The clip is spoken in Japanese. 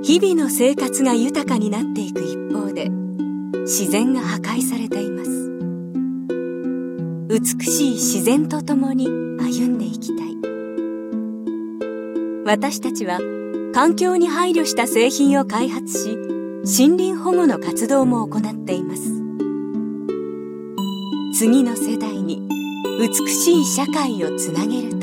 日々の生活が豊かになっていく一方で、自然が破壊されています。美しい自然とともに歩んでいきたい。私たちは環境に配慮した製品を開発し、森林保護の活動も行っています。次の世代に美しい社会をつなげるため。